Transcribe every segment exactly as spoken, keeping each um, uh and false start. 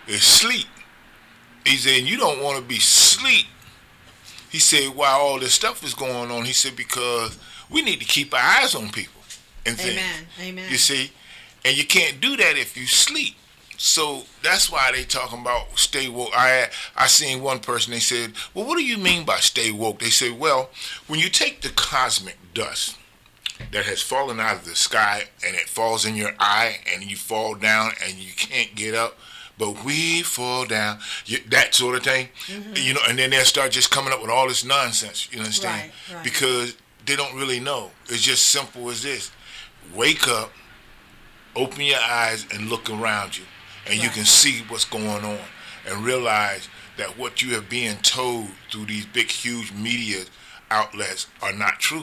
is sleep. He said, you don't want to be sleep. He said, while all this stuff is going on, he said, because we need to keep our eyes on people and things. Amen. Amen. You see? And you can't do that if you sleep. So that's why they talking about stay woke. I I seen one person, they said, well, what do you mean by stay woke? They said, well, when you take the cosmic dust that has fallen out of the sky and it falls in your eye and you fall down and you can't get up, but we fall down, you, that sort of thing, mm-hmm. you know, and then they'll start just coming up with all this nonsense, you understand? Right, right. Because they don't really know. It's just simple as this. Wake up, open your eyes and look around you, and right. you can see what's going on and realize that what you have being told through these big, huge media outlets are not true.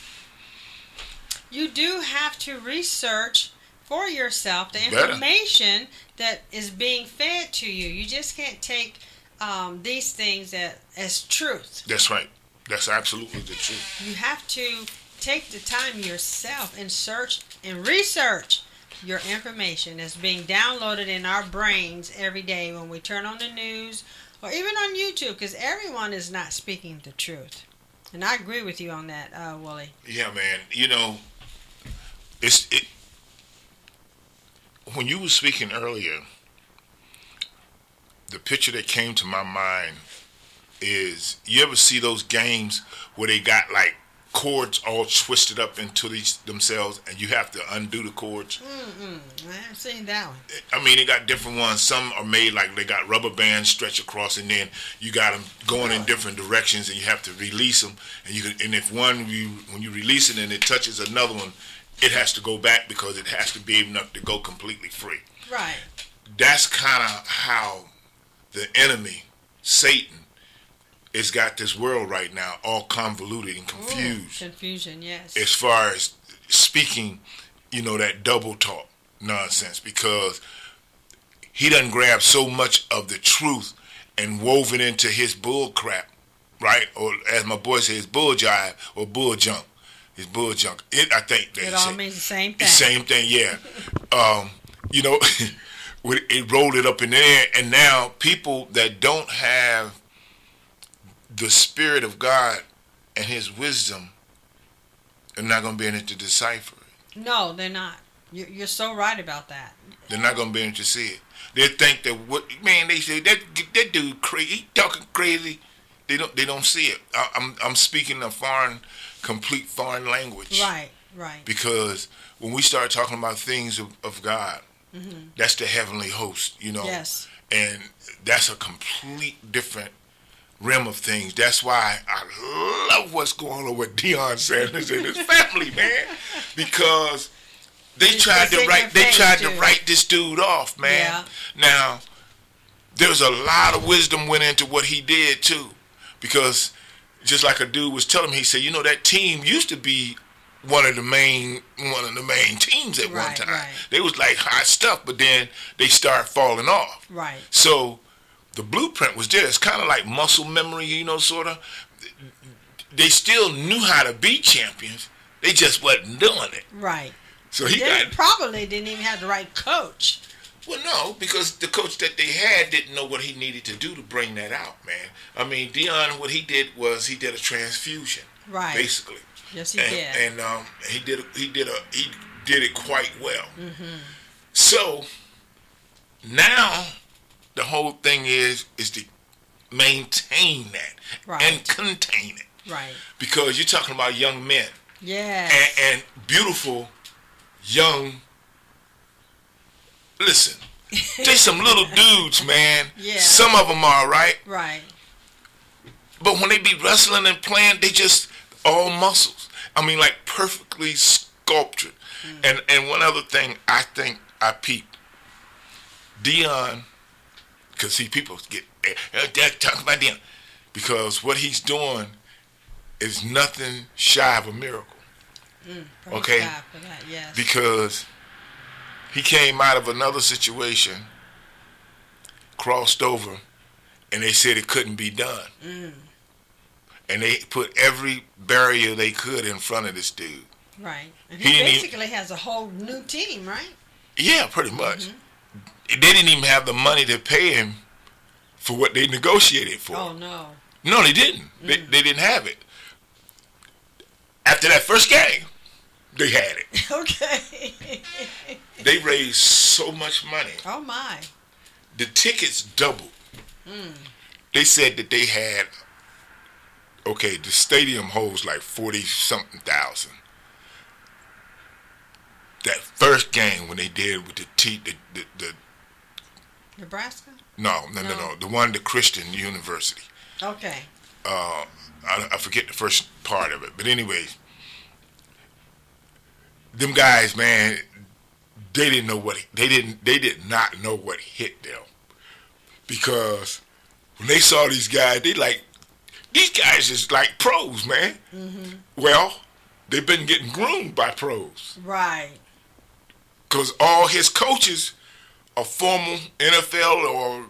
You do have to research for yourself the Better. information that is being fed to you. You just can't take um, these things as, as truth. That's right. That's absolutely the truth. You have to take the time yourself and search and research your information that's being downloaded in our brains every day when we turn on the news or even on YouTube, because everyone is not speaking the truth. And I agree with you on that, uh, Wooly. Yeah, man. You know, it's it. When you were speaking earlier, the picture that came to my mind is, you ever see those games where they got like cords all twisted up into these themselves and you have to undo the cords? Mm-mm. I haven't seen that one. I mean, they got different ones. Some are made like they got rubber bands stretched across, and then you got them going in different directions, and you have to release them. And you can, and if one you when you release it and it touches another one, it has to go back because it has to be enough to go completely free. Right. That's kind of how the enemy, Satan, has got this world right now all convoluted and confused. Ooh, confusion, yes. As far as speaking, you know, that double talk nonsense, because he done grabbed so much of the truth and woven into his bull crap, right? Or as my boy says, bull jive or bull junk. It's bull junk. It, I think they it all say, means the same thing. Same thing, yeah. um, you know, it rolled it up in there, and now people that don't have the Spirit of God and His wisdom are not going to be able to decipher it. No, they're not. You're so right about that. They're not going to be able to see it. They think that what man they say that that dude crazy, he talking crazy. They don't they don't see it. I, I'm I'm speaking a foreign, complete foreign language. Right, right. Because when we start talking about things of, of God, mm-hmm. that's the heavenly host, you know. Yes. And that's a complete different realm of things. That's why I love what's going on with Deion Sanders and his family, man. Because they He's tried to write they tried too. to write this dude off, man. Yeah. Now, there's a lot of wisdom went into what he did too. Because just like a dude was telling me, he said, you know, that team used to be one of the main one of the main teams at right, one time. Right. They was like hot stuff, but then they start falling off. Right. So the blueprint was there. It's kind of like muscle memory, you know, sort of. They still knew how to be champions. They just wasn't doing it. Right. So he they got probably didn't even have the right coach. Well, no, because the coach that they had didn't know what he needed to do to bring that out, man. I mean, Deion, what he did was he did a transfusion, right? Basically, yes, he and, did, and um, he did he did a he did it quite well. Mm-hmm. So now the whole thing is is to maintain that right. and contain it, right? Because you're talking about young men, yeah, and, and beautiful young. Listen, they some little dudes, man. Yeah. Some of them are, right? Right. But when they be wrestling and playing, they just all muscles. I mean, like perfectly sculptured. Mm. And and one other thing I think I peeped. Deion, because see, people get they're talking about Deion. Because what he's doing is nothing shy of a miracle. Mm, okay? God for that, yes. Because he came out of another situation, crossed over, and they said it couldn't be done. Mm. And they put every barrier they could in front of this dude. Right. And he, he basically even, has a whole new team, right? Yeah, pretty much. Mm-hmm. they didn't even have the money to pay him for what they negotiated for. Oh, no. No, they didn't. Mm. They, they didn't have it. After that first game, they had it. Okay. They raised so much money. Oh, my. The tickets doubled. Mm. They said that they had, okay, the stadium holds like forty-something thousand. That first game when they did with the T, the, the, the Nebraska? No, no, no, no, no. The one, the Christian University. Okay. Uh, I, I forget the first part of it, but anyways, them guys, man, they didn't know what they didn't. They did not know what hit them, because when they saw these guys, they like these guys is like pros, man. Mm-hmm. Well, they've been getting groomed by pros, right? Because all his coaches are former N F L or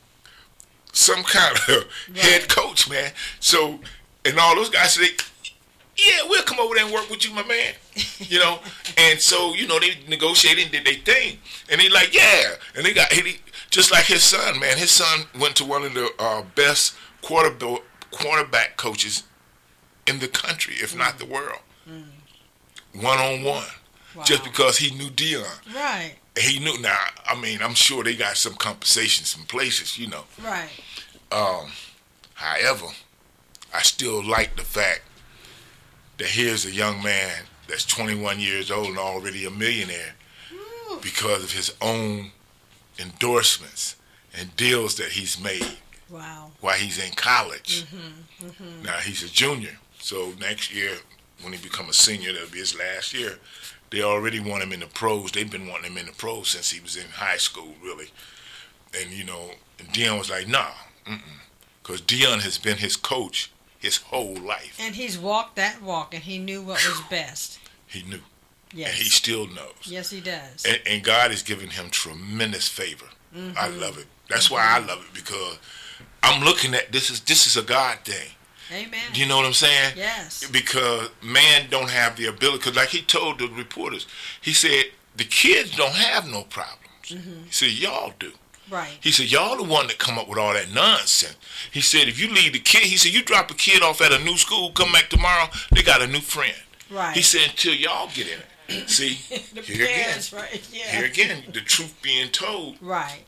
some kind of right. head coach, man. So, and all those guys say, yeah, we'll come over there and work with you, my man. You know, and so, you know, they negotiated and did their thing. And they like, yeah. And they got, he, just like his son, man. His son went to one of the uh, best quarterback, quarterback coaches in the country, if mm. not the world. Mm. One-on-one. Wow. Just because he knew Deion. Right. He knew. Now, I mean, I'm sure they got some compensations, some places, you know. Right. Um, however, I still like the fact that here's a young man that's twenty-one years old and already a millionaire Ooh. Because of his own endorsements and deals that he's made. Wow. While he's in college. Mm-hmm. Mm-hmm. Now, he's a junior. So next year, when he become a senior, that'll be his last year. They already want him in the pros. They've been wanting him in the pros since he was in high school, really. And, you know, and Deion was like, nah, because Deion has been his coach his whole life. And he's walked that walk, and he knew what was best. He knew. Yes. And he still knows. Yes, he does. And, and God has given him tremendous favor. Mm-hmm. I love it. That's mm-hmm. why I love it, because I'm looking at this is this is a God thing. Amen. Do you know what I'm saying? Yes. Because man don't have the ability, because like he told the reporters, he said, the kids don't have no problems. Mm-hmm. He said, y'all do. Right. He said, y'all the one that come up with all that nonsense. He said, if you leave the kid, he said, you drop a kid off at a new school, come back tomorrow, they got a new friend. Right. He said, until y'all get in it. See, the here parents, again, right? Yeah. here again, the truth being told. Right.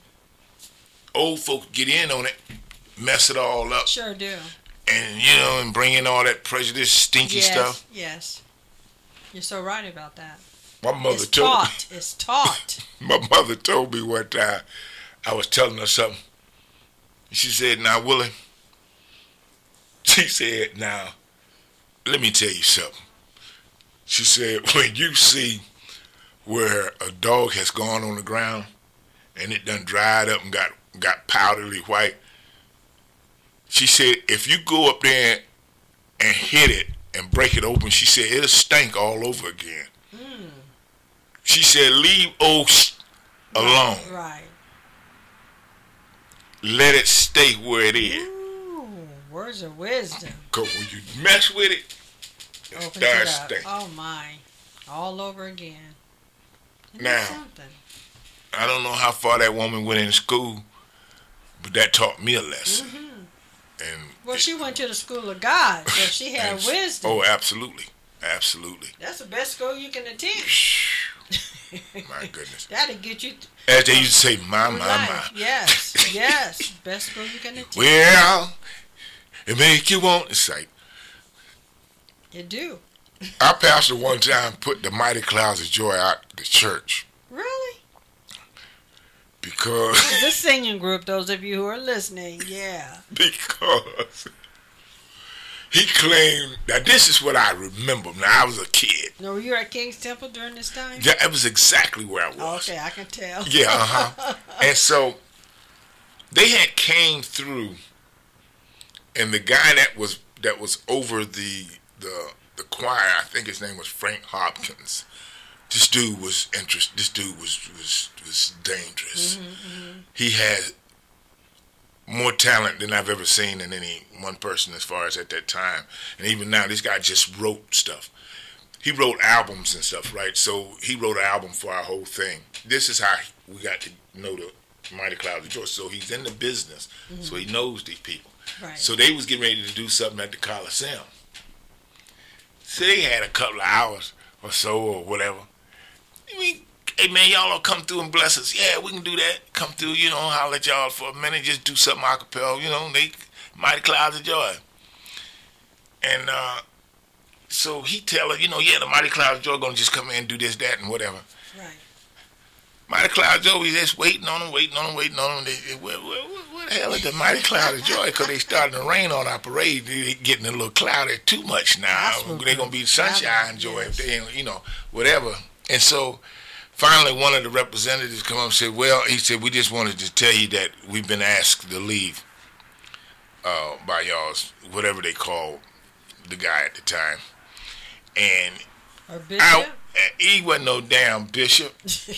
Old folks get in on it, mess it all up. Sure do. And, you know, and bring in all that prejudice, stinky yes, stuff. Yes. You're so right about that. My mother it's told taught. me. It's taught. My mother told me one time, I was telling her something. She said, now, Willie, she said, now, let me tell you something. She said, when you see where a dog has gone on the ground and it done dried up and got, got powdery white, she said, if you go up there and hit it and break it open, she said, it'll stink all over again. Mm. She said, leave old alone. Right. Let it stay where it is. Ooh, words of wisdom. Because when you mess with it, it Opens starts it up. stinking. Oh, my. All over again. Isn't now, something? I don't know how far that woman went in school, but that taught me a lesson. Mm-hmm. And well, it, she went to the school of God, so she had wisdom. Oh, absolutely. Absolutely. That's the best school you can attend. My goodness. That'll get you... Th- As they used to say, my, my, my. Yes, yes. Best school you can attend. Well, it make you want to say. It do. Our pastor one time put the Mighty Clouds of Joy out the church. Really? Because... the singing group, those of you who are listening, yeah. Because he claimed, now this is what I remember. Now, I was a kid. No, were you at King's Temple during this time? Yeah, it was exactly where I was. Okay, I can tell. Yeah, uh-huh. And so, they had came through, and the guy that was that was over the the the choir, I think his name was Frank Hopkins. This dude was interest. This dude was was was dangerous. Mm-hmm, mm-hmm. He had more talent than I've ever seen in any one person, as far as at that time. And even now, this guy just wrote stuff. He wrote albums and stuff, right? So he wrote an album for our whole thing. This is how we got to know the Mighty Clouds of Joy. So he's in the business, mm-hmm. so he knows these people. Right. So they was getting ready to do something at the Coliseum. So they had a couple of hours or so or whatever. I mean, hey man, y'all will come through and bless us. Yeah, we can do that. Come through, you know, holler at y'all for a minute, just do something a cappella, you know, they Mighty Clouds of Joy. And uh, so he tell her, you know, yeah, the Mighty Clouds of Joy gonna just come in and do this, that, and whatever. Right. Mighty Clouds of Joy, we just waiting on them, waiting on them, waiting on them. They, they, where, where, where the hell is the Mighty Clouds of Joy? Because they starting to rain on our parade. They getting a little cloudy too much now. They're going to be sunshine joy if they ain't, you know, whatever. And so finally one of the representatives come up and said, well, he said, we just wanted to tell you that we've been asked to leave uh, by y'all's, whatever they call the guy at the time. And Or bishop? I, he wasn't no damn bishop.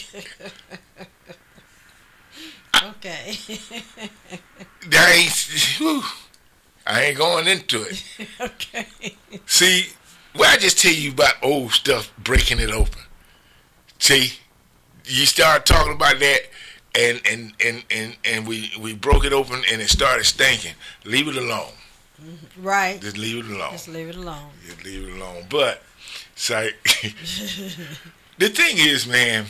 Okay. That ain't, whew, I ain't going into it. Okay. See, well, I just tell you about old stuff, breaking it open. See, you start talking about that, and and, and, and, and we, we broke it open, and it started stinking. Leave it alone. Right. Just leave it alone. Just leave it alone. Just leave it alone. But, it's like, the thing is, man,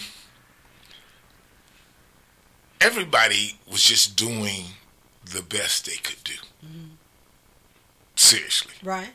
everybody was just doing the best they could do. Mm-hmm. Seriously. Right.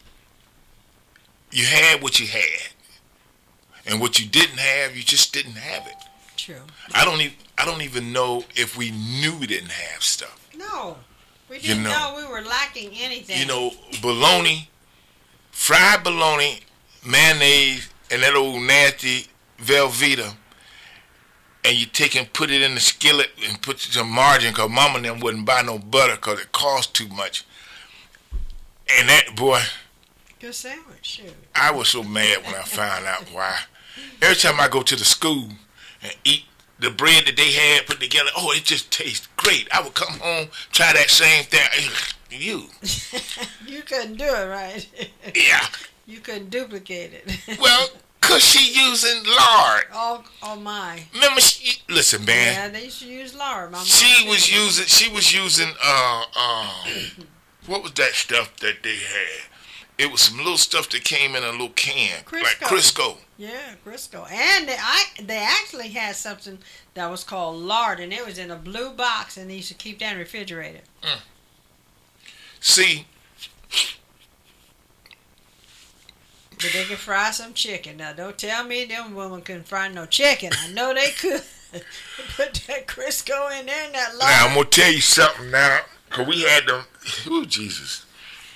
You had what you had. And what you didn't have, you just didn't have it. True. I don't even I don't even know if we knew we didn't have stuff. No. We didn't you know, know we were lacking anything. You know, bologna, fried bologna, mayonnaise, and that old nasty Velveeta, and you take and put it in the skillet and put some margarine, because mama and them wouldn't buy no butter because it cost too much. And that, boy, good sandwich, shoot. I was so mad when I found out why. Every time I go to the school and eat the bread that they had put together, oh, it just tastes great. I would come home, try that same thing. You. You couldn't do it, right? Yeah. You couldn't duplicate it. Well, because she using lard. Oh, oh my. Remember, she, listen, man. Yeah, they used to use lard. My mom she did. was using, she was using, uh, uh, what was that stuff that they had? It was some little stuff that came in a little can, Crisco. like Crisco. Yeah, Crisco. And they, I, they actually had something that was called lard, and it was in a blue box, and they used to keep that in the refrigerator. Mm. See, but they could fry some chicken. Now, don't tell me them women couldn't fry no chicken. I know they could. Put that Crisco in there and that lard. now I'm gonna tell you something now, cause we had them. Oh Jesus!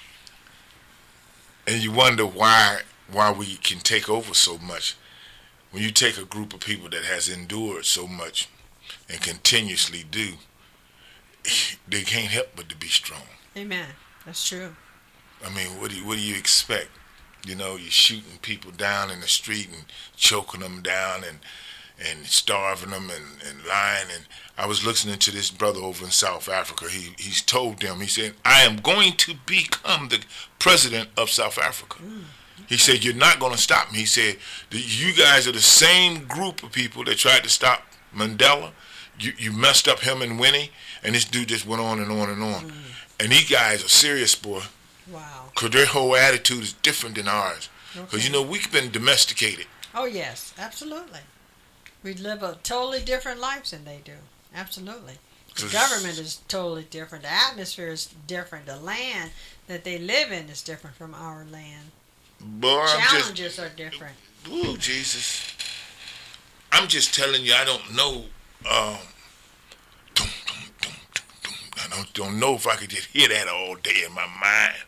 And you wonder why why we can take over so much. When you take a group of people that has endured so much and continuously do, they can't help but to be strong. Amen. That's true. I mean, what do you, what do you expect? You know, you're shooting people down in the street and choking them down and and starving them and, and lying. And I was listening to this brother over in South Africa. He he's told them, he said, I am going to become the president of South Africa. Mm. He said, you're not going to stop me. He said, you guys are the same group of people that tried to stop Mandela. You, you messed up him and Winnie, and this dude just went on and on and on. Mm. And these guys are serious, boy. Wow. Because their whole attitude is different than ours. Because, Okay. you know, we've been domesticated. Oh, yes. Absolutely. We live a totally different lives than they do. Absolutely. The government is totally different. The atmosphere is different. The land that they live in is different from our land. Boy, I'm just... Challenges are different. Ooh, Jesus. I'm just telling you, I don't know. Um, dum, dum, dum, dum, dum. I don't, don't know if I could just hear that all day in my mind.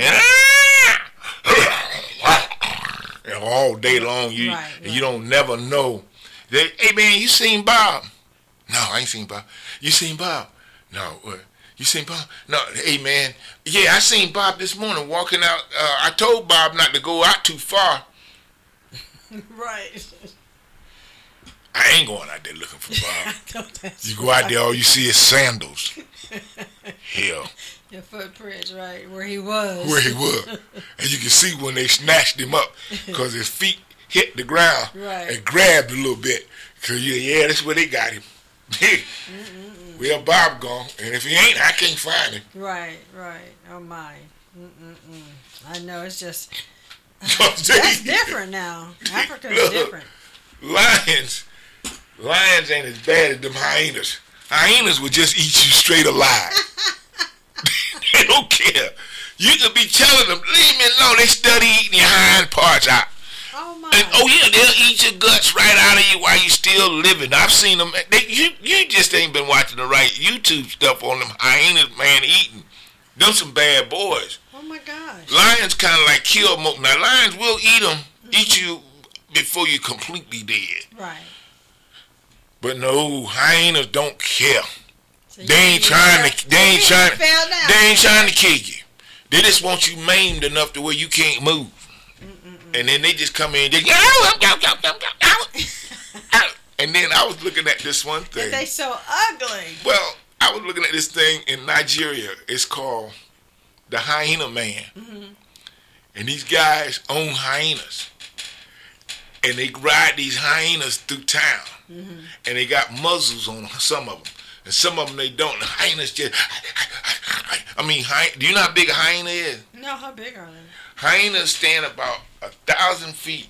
And, and all day long, you Right, right. you don't never know. They, hey, man, you seen Bob? No, I ain't seen Bob. You seen Bob? No. Uh, you seen Bob? No. Hey, man. Yeah, I seen Bob this morning walking out. Uh, I told Bob not to go out too far. Right. I ain't going out there looking for I Bob. know that's You go out there, all you see is sandals. Hell, your footprints, right, where he was. where he was. And you can see when they snatched him up because his feet hit the ground Right. and grabbed a little bit. Cause yeah, yeah, that's where they got him. Well, Bob gone, and if he ain't, I can't find him. Right, right. Oh my. Mm-mm-mm. I know it's just That's that's different now. Africa's Look, different. Lions, lions ain't as bad as them hyenas. Hyenas will just eat you straight alive. They don't care. You could be telling them, leave me alone. They study eating your hind parts out. Oh my. And, oh yeah, they'll eat your guts right out of you while you still living. I've seen them. They, you, you just ain't been watching the right YouTube stuff on them hyenas, man, eating. Them some bad boys. Oh my gosh. Lions kind of like kill most. Now lions will eat them, mm-hmm. eat you before you're completely dead. Right. But no, hyenas don't care. So they ain't trying to. They ain't trying. They ain't trying to kill you. They just want you maimed enough to where you can't move. Mm-mm-mm. And then they just come in and just, and then I was looking at this one thing. And they so ugly. Well, I was looking at this thing in Nigeria. It's called the Hyena Man. Mm-hmm. And these guys own hyenas. And they ride these hyenas through town. Mm-hmm. And they got muzzles on some of them. And some of them they don't. The hyenas just, I mean, do you know how big a hyena is? No, how big are they? Hyenas stand about a thousand feet.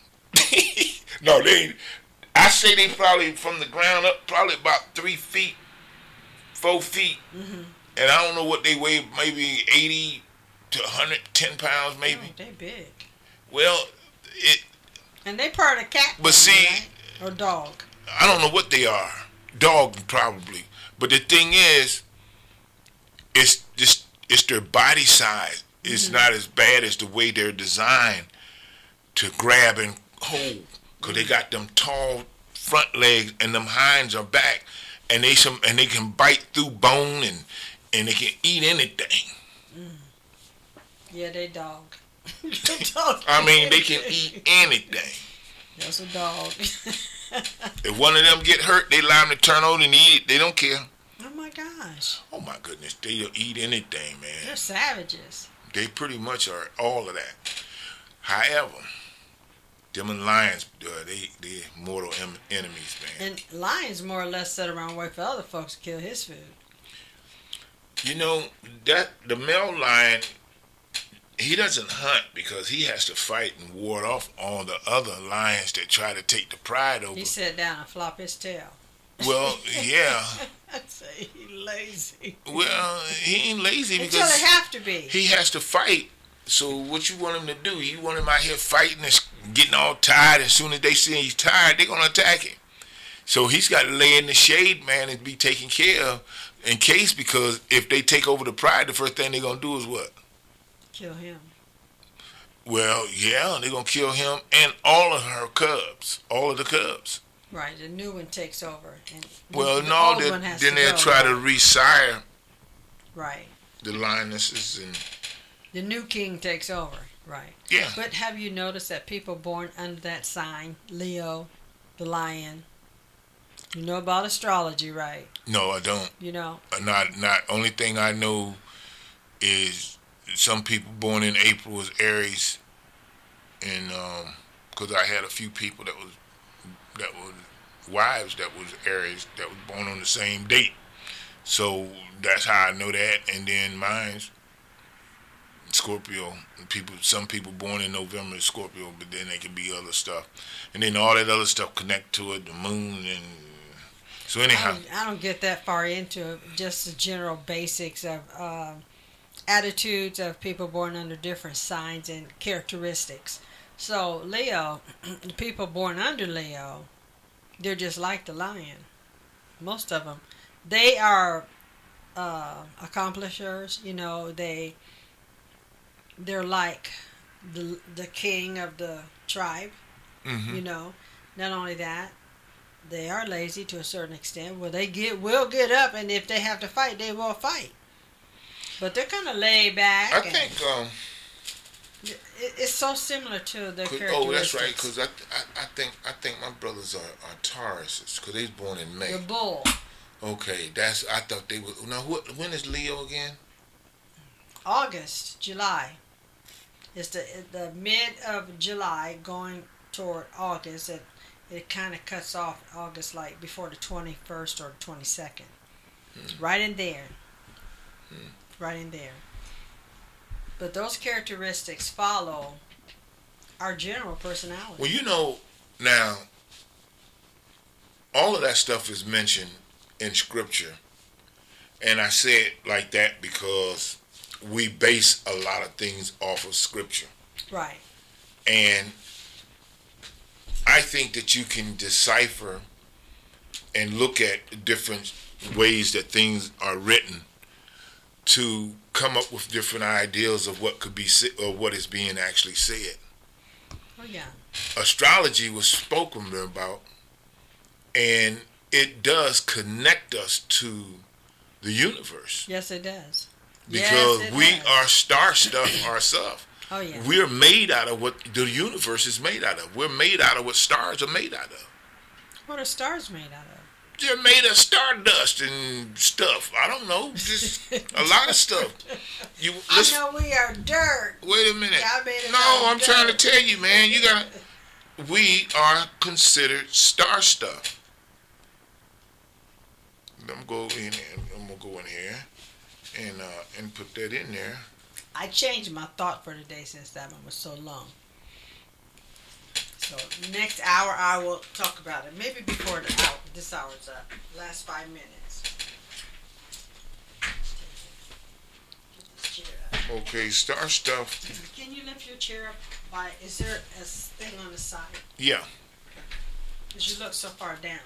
No, they ain't. I say they probably from the ground up, probably about three feet, four feet. Mm-hmm. And I don't know what they weigh, maybe eighty to one hundred ten pounds, maybe. Oh, they big. Well, it. And they part of cat. But see. Right? Or dog. I don't know what they are. Dog, probably. But the thing is, it's just it's their body size. It's mm-hmm. not as bad as the way they're designed to grab and hold. Because they got them tall front legs and them hinds are back. And they some and they can bite through bone and, and they can eat anything. Mm. Yeah, they dog. dog. I mean, they can eat anything. That's a dog. If one of them get hurt, they allow them to turn over and eat it. They don't care. Oh my gosh. Oh my goodness, they'll eat anything, man. They're savages. They pretty much are all of that. However, them and lions, uh, they they mortal em- enemies, man. And lions more or less sit around and wait for other folks to kill his food. You know that the male lion, he doesn't hunt because he has to fight and ward off all the other lions that try to take the pride over. He sit down and flop his tail. Well, yeah. I'd say he's lazy. Well, he ain't lazy because until it have to be. He has to fight. So what you want him to do? You want him out here fighting and getting all tired. As soon as they see he's tired, they're gonna attack him. So he's got to lay in the shade, man, and be taken care of in case, because if they take over the pride, the first thing they're gonna do is what? Kill him. Well, yeah, they're gonna kill him and all of her cubs, all of the cubs. Right, the new one takes over. And well, the no, they, then they'll go. try to resire. Right. The lionesses and. The new king takes over. Right. Yeah. But have you noticed that people born under that sign, Leo, the lion? You know about astrology, right? No, I don't. You know. Not, not. Only thing I know is some people born in April is Aries, and um, because I had a few people that was that was wives that was Aries that was born on the same date, so that's how I know that. And then mine's Scorpio. People, some people born in November is Scorpio, but then they can be other stuff, and then all that other stuff connect to it, the moon, and so anyhow. I don't, I don't get that far into it. Just the general basics of uh, attitudes of people born under different signs and characteristics. So Leo, the people born under Leo, they're just like the lion. Most of them, they are uh, accomplishers. You know, they. They're like the the king of the tribe, mm-hmm. you know. Not only that, they are lazy to a certain extent. Well, they get will get up, and if they have to fight, they will fight. But they're kind of laid back. I think um, it, it's so similar to their characteristics. Oh, that's right. Because I, I I think I think my brothers are are Tauruses because they was born in May. The bull. Okay, that's I thought they were. Now, what? When is Leo again? August, July. It's the the mid of July going toward August. It, it kind of cuts off August, like before the twenty-first or the twenty-second. Hmm. Right in there. Hmm. Right in there. But those characteristics follow our general personality. Well, you know, now, all of that stuff is mentioned in Scripture. And I say it like that because we base a lot of things off of Scripture. Right. And I think that you can decipher and look at different ways that things are written to come up with different ideas of what could be or what is being actually said. Oh yeah. Astrology was spoken about, and it does connect us to the universe. Yes, it does. Because yes, it we does. are star stuff ourselves. Oh yeah. We're made out of what the universe is made out of. We're made out of what stars are made out of. What are stars made out of? They're made of stardust and stuff. I don't know, just a lot of stuff. You listen, I know we are dirt. Wait a minute. God made us No, out of I'm trying to dirt. tell you, man. You gotta. We are considered star stuff. I'm gonna go in. And I'm gonna go in here and uh, and put that in there. I changed my thought for today since that one was so long. So next hour I will talk about it. Maybe before the hour. This hour's up. Last five minutes. Get this chair up. Okay, star stuff. Can you lift your chair up? By is there a thing on the side? Yeah. Because you look so far down.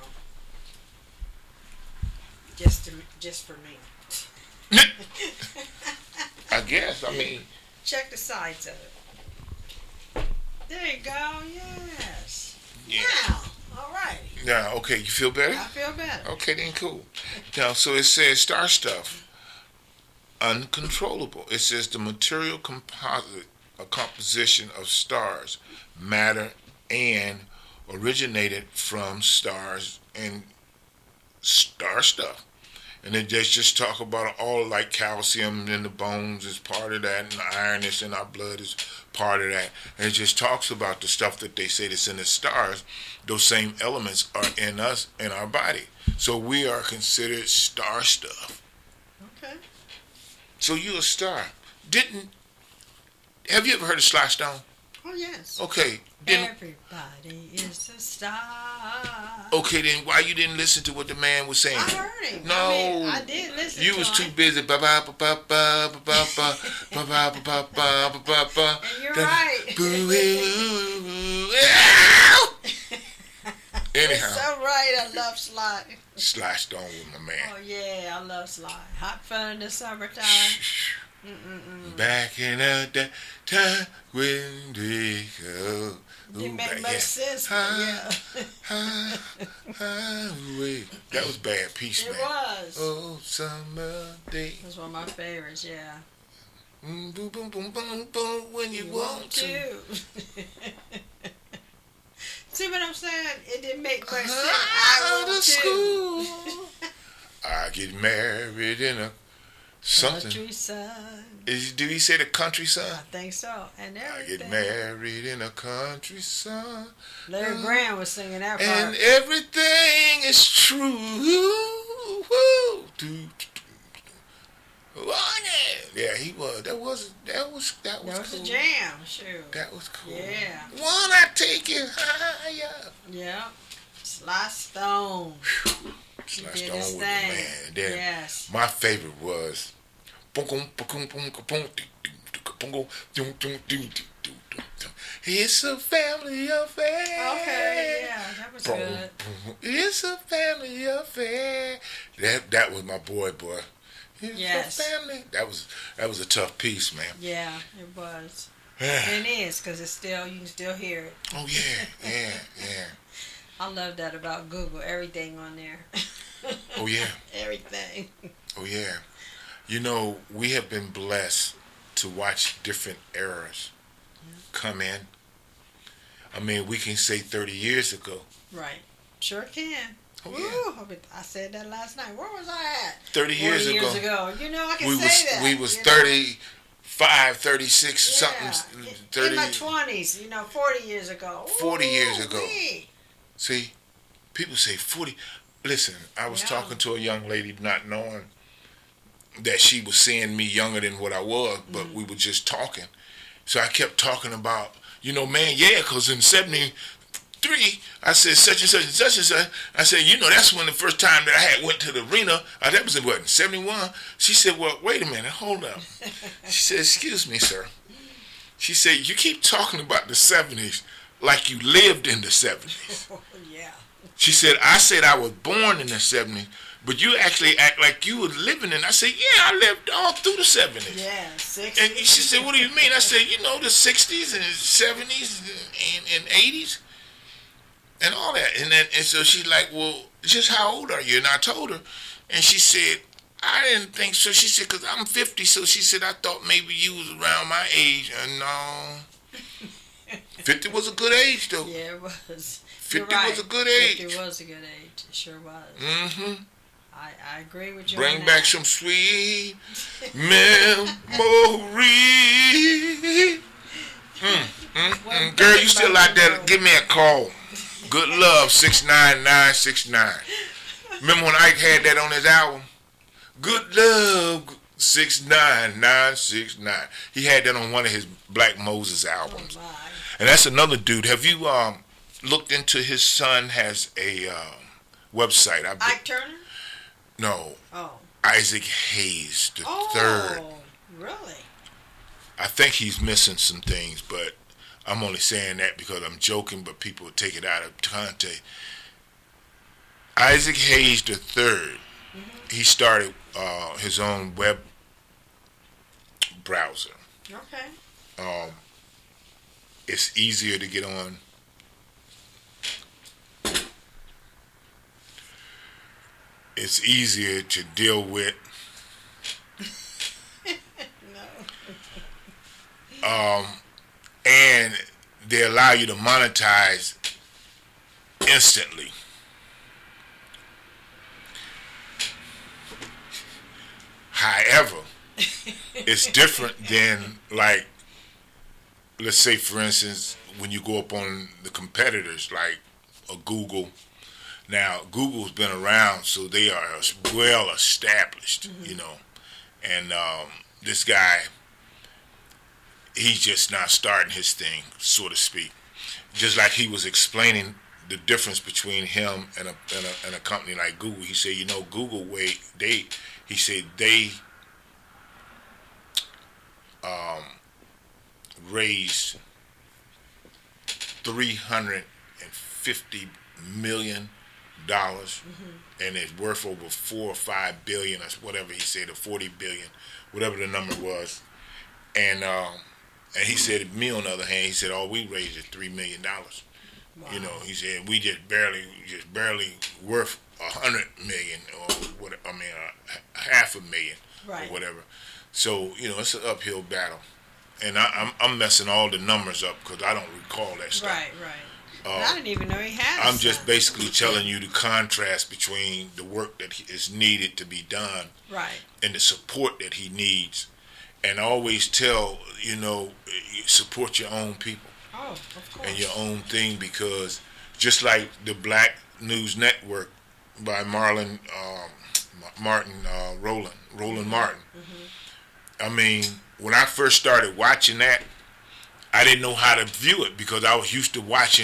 Just to, just for me. I guess. I mean. Check the sides of it. There you go. Yes. Yeah. Now, all right. Now, okay, you feel better? I feel better. Okay, then cool. Now, so it says star stuff, uncontrollable. It says the material composite, a composition of stars, matter, and originated from stars and star stuff. And then they just talk about all like calcium in the bones is part of that, and iron is in our blood is part of that. And it just talks about the stuff that they say that's in the stars. Those same elements are in us, in our body. So we are considered star stuff. Okay. So you're a star. Didn't, have you ever heard of Sly Stone? Oh, yes. Okay. Didn't, Everybody is a star. okay, then why you didn't listen to what the man was saying? I heard him. No. I, mean, I did listen You to was him. too busy. Ba ba ba ba ba ba ba ba ba ba ba ba ba ba ba. And you're right. Anyhow, It's so right. I love Sly. Sly Stone was my man. Oh, yeah. I love Sly. Hot fun in the summertime. Mm-mm-mm. Back in the day, time when we go. Didn't make back- much yeah. sense, but Hi- yeah. hi- highway. That was Bad Peace, It man. was. Oh, summer day. That's one of my favorites, yeah. Mm, boom, boom, boom, boom, boom, when you, want to. See what I'm saying? It didn't make much sense. Out I of will too. school. I get married in a something. Country sun. Is, do he say the country I son? think so. And I everything. get married in a country son. Larry Graham was singing that part. And everything is true. Woo, woo. Do, do, do, do. Oh, yeah. Yeah, he was. That was that was that was that was cool. a jam, shoot. That was cool. Yeah. Wanna take it higher. Yeah. Sly Stone. He Sly did Stone his was the thing. man. And then Yes. my favorite was boom, boom, boom, boom, boom, boom, boom, boom, boom, boom, boom. It's a family affair. Okay, yeah, that was Boom, good. boom. It's a family affair. That that was my boy, boy. It's Yes. a family. That was that was a tough piece, man. Yeah, it was. Yeah. It is, because it's still, you can still hear it. Oh yeah, yeah, yeah. I love that about Google. Everything on there. Oh yeah. Everything. Oh yeah. You know, we have been blessed to watch different eras come in. I mean, we can say thirty years ago. Right. Sure can. Oh, Woo, yeah. I bet- I said that last night. Where was I at? thirty years forty ago. years ago. You know, I can we say was that. we was you know? thirty-five, thirty-six, Yeah. something, In- thirty. In my twenties, you know, forty years ago. forty years ago. Ooh-wee. See, people say forty. Listen, I was Yeah. talking to a young lady not knowing that she was seeing me younger than what I was, but Mhm. we were just talking. So I kept talking about, you know, man, yeah, because in seventy-three, I said such and such and such and such. I said, you know, that's when the first time that I had went to the arena. Uh, that was in what, in seventy-one? She said, well, wait a minute, hold up. She said, excuse me, sir. She said, you keep talking about the seventies like you lived in the seventies. Yeah. She said, I said I was born in the seventies, but you actually act like you was living in. I said, yeah, I lived all through the seventies. Yeah, sixties. And she said, what do you mean? I said, you know, the sixties and seventies and, and eighties and all that. And then, and so she's like, well, just how old are you? And I told her, and she said, I didn't think so. She said, because I'm fifty, so she said, I thought maybe you was around my age. And no, fifty was a good age, though. Yeah, it was. fifty You're right. was a good age. fifty was a good age. It sure was. Mm-hmm. I, I agree with you. Bring on back that. some sweet memories. Mm, mm, mm. Girl, you still out there? Give me a call. Good Love six nine nine six nine. Remember when Ike had that on his album? Good Love six nine nine six nine. He had that on one of his Black Moses albums. Oh, my. And that's another dude. Have you um looked into his son has a um, website? I Ike Turner? No, Oh. Isaac Hayes the Oh, third. really? I think he's missing some things, but I'm only saying that because I'm joking, but people will take it out of context. Isaac Hayes the third, mm-hmm. he started uh, his own web browser. Okay. Um, it's easier to get on. It's easier to deal with. No. Um, and they allow you to monetize instantly. However, it's different than, like, let's say, for instance, when you go up on the competitors like a Google. Now, Google's been around, so they are well established, mm-hmm. you know. And um, this guy, he's just not starting his thing, so to speak. Just like he was explaining the difference between him and a and a, and a company like Google. He said, you know, Google, wait, they, he said they um, raised three hundred fifty million dollars, mm-hmm. and it's worth over four or five billion, or whatever he said, or forty billion, whatever the number was. And um, and he said, me on the other hand, he said, all we raised is three million dollars. Wow. You know, he said we just barely, just barely worth a hundred million, or what? I mean, a half a million, right. or whatever. So you know, it's an uphill battle, and I, I'm I'm messing all the numbers up because I don't recall that stuff. Right, right. Uh, I didn't even know he had. I'm some. just basically telling you the contrast between the work that is needed to be done, right, and the support that he needs. And I always tell, you know, support your own people. Oh, of course. And your own thing, because just like the Black News Network by Marlon um, Martin uh, Roland Roland mm-hmm. Martin. Mm-hmm. I mean, when I first started watching that, I didn't know how to view it because I was used to watching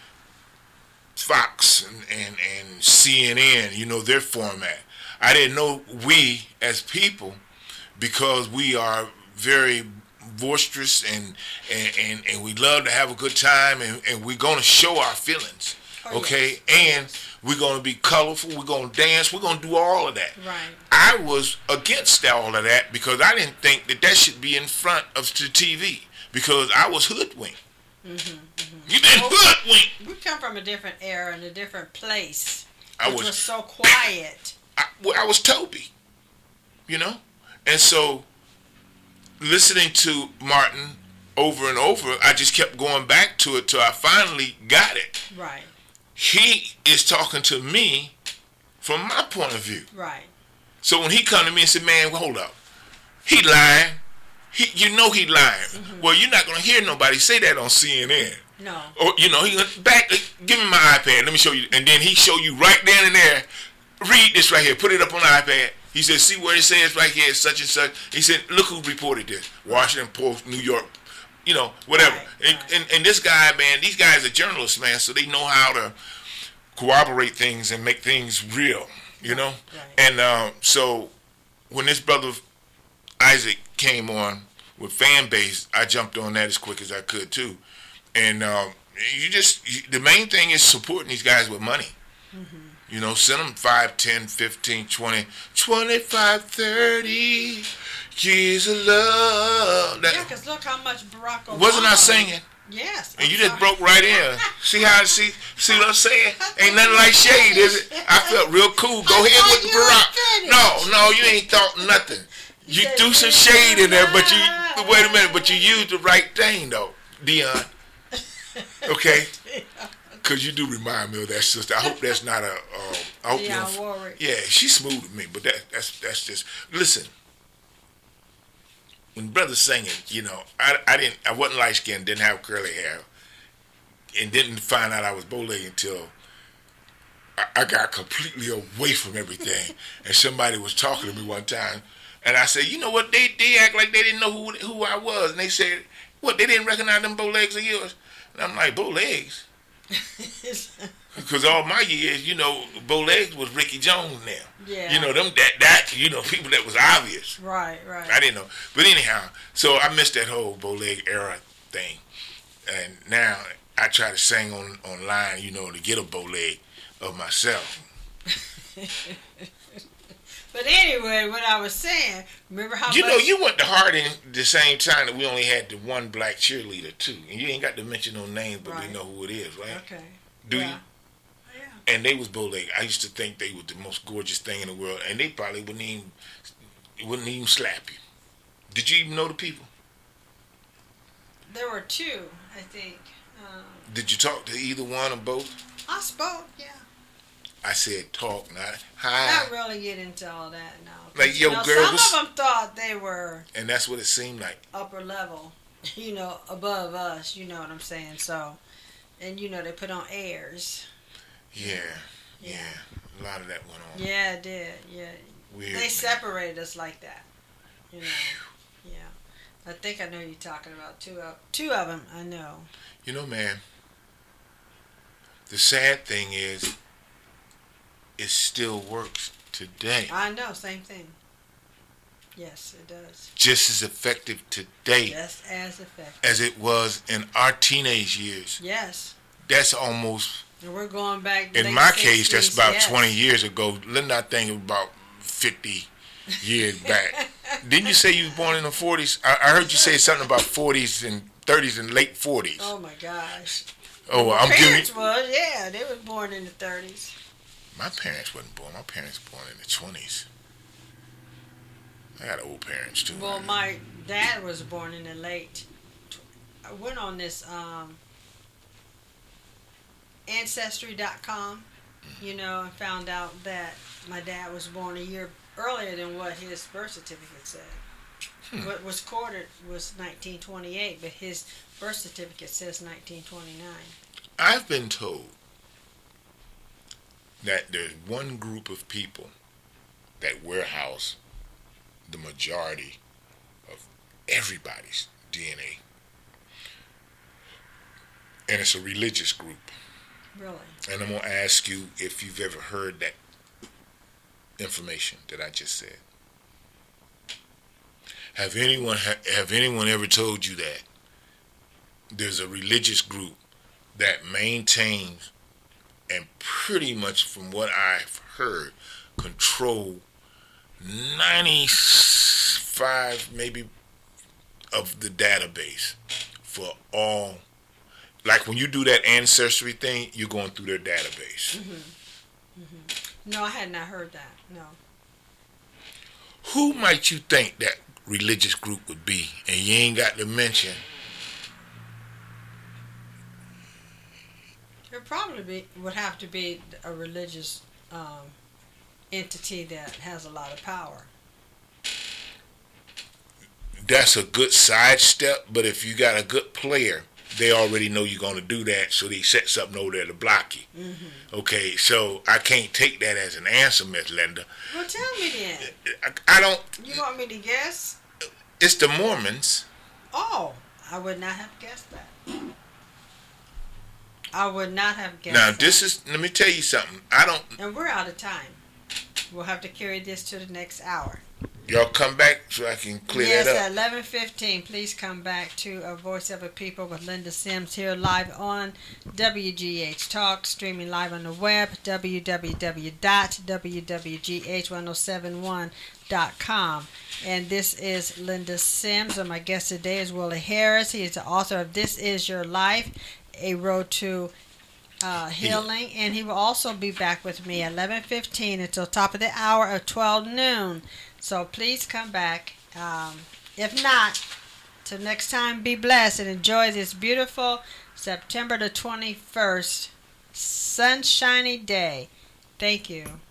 Fox and, and, and C N N, you know, their format. I didn't know we as people, because we are very boisterous and and, and, and we love to have a good time, and, and we're going to show our feelings, oh, okay? Yes. And we're going to be colorful, we're going to dance, we're going to do all of that. Right. I was against all of that because I didn't think that that should be in front of the T V because I was hoodwinked. Mm-hmm, mm-hmm. You been well, hoodwinked. We come from a different era and a different place. I which was, was so quiet. I, well, I was Toby, you know? And so, listening to Martin over and over, I just kept going back to it till I finally got it. Right. He is talking to me from my point of view. Right. So when he come to me and said, man, well, hold up. He lying. He, you know he lying. Mm-hmm. Well, you're not going to hear nobody say that on C N N. No. Or, you know, he went back, give me my iPad, let me show you. And then he show you right then and there, read this right here, put it up on the iPad. He said, see where it says right here, such and such. He said, look who reported this. Washington Post, New York, you know, whatever. Right, and, right. and and this guy, man, these guys are journalists, man, so they know how to corroborate things and make things real, you know? Right. And um, so when this brother Isaac came on with fan base, I jumped on that as quick as I could too. And um, you just, you, the main thing is supporting these guys with money. Mm-hmm. You know, send them five, ten, fifteen, twenty, twenty-five, thirty years of love. That, Yeah, because look how much Barack Obama... wasn't I singing? Yes. And I'm you just sorry. broke right in. See how, see, see what I'm saying? Ain't nothing like shade, is it? I felt real cool. Go I ahead thought with the you were Barack. No, finished. no, you ain't thought nothing. You said threw some you shade in there, but you, were wait a minute, but you used the right thing, though, Dion. Okay? Because you do remind me of that sister. I hope that's not a, uh, I hope you Dionne don't, Warwick. yeah, she's smooth with me, but that, that's, that's just, listen. When brother's singing, you know, I, I didn't, I wasn't light skinned, didn't have curly hair, and didn't find out I was bow-legged until I, I got completely away from everything. And somebody was talking to me one time, and I said, you know what, they they act like they didn't know who who I was. And they said, what, they didn't recognize them bow legs of yours? And I'm like, bow legs? Because all my years, you know, bow legs was Ricky Jones now. Yeah. You know, them that, that, you know, people that was obvious. Right, right. I didn't know. But anyhow, so I missed that whole bow leg era thing. And now I try to sing on online, you know, to get a bow leg of myself. But anyway, what I was saying, remember how You much... know, you went to Harding the same time that we only had the one black cheerleader, too. And you ain't got to mention no names, but Right. we know who it is, right? Okay. Do yeah. you? Yeah. And they was bow leg. I used to think they was the most gorgeous thing in the world, and they probably wouldn't even wouldn't even slap you. Did you even know the people? There were two, I think. Um, Did you talk to either one or both? I spoke, yeah. I said talk, not hi. Not really get into all that now. Like, You yo, know, girl, some what's- of them thought they were And that's what it seemed like. upper level, you know, above us, you know what I'm saying? So, and you know, they put on airs. Yeah, yeah. Yeah. A lot of that went on. Yeah, it did. Yeah. Weird. They man. separated us like that. You know. Yeah. I think I know you're talking about two of two of them. I know. You know, man, the sad thing is, it still works today. I know. Same thing. Yes, it does. Just as effective today Just as effective. as it was in our teenage years. Yes. That's almost, And we're going back. in late my case, that's sixties, about yes. twenty years ago. Let's not think about fifty years back. Didn't you say you was born in the forties? I, I heard you say something about forties and thirties and late forties. Oh my gosh. Oh, My I'm giving parents was, yeah, they were born in the thirties. My parents wasn't born. My parents were born in the twenties. I got old parents too. Well, my dad was born in the late. tw- I went on this um, ancestry dot com, you know, and found out that my dad was born a year earlier than what his birth certificate said. Hmm. What was recorded was nineteen twenty-eight, but his birth certificate says nineteen twenty-nine. I've been told that there's one group of people that warehouse the majority of everybody's D N A. And it's a religious group. Really? And I'm going to ask you if you've ever heard that information that I just said. Have anyone have anyone ever told you that there's a religious group that maintains and pretty much from what I've heard control ninety-five maybe of the database for all, like when you do that ancestry thing, you're going through their database. Mm-hmm. Mm-hmm. No, I had not heard that. No. Who might you think that religious group would be? And you ain't got to mention. It probably be, would have to be a religious um, entity that has a lot of power. That's a good sidestep, but if you got a good player, they already know you're going to do that, so they set something over there to block you. Mm-hmm. Okay, so I can't take that as an answer, Miss Linda. Well, tell me then. I, I don't... You want me to guess? It's the Mormons. Oh, I would not have guessed that. I would not have guessed Now, that. this is... Let me tell you something. I don't... And we're out of time. We'll have to carry this to the next hour. Y'all come back so I can clear yes, that up. Yes, at eleven fifteen, please come back to A Voice of a People with Linda Sims here live on W G H Talk, streaming live on the web, w w w dot w w g h ten seventy-one dot com. And this is Linda Sims, and my guest today is Willie Harris. He is the author of This Is Your Life, A Road to Uh, healing, and he will also be back with me at eleven fifteen until top of the hour of twelve noon. So please come back. Um, if not, till next time, be blessed and enjoy this beautiful September the twenty-first sunshiny day. Thank you.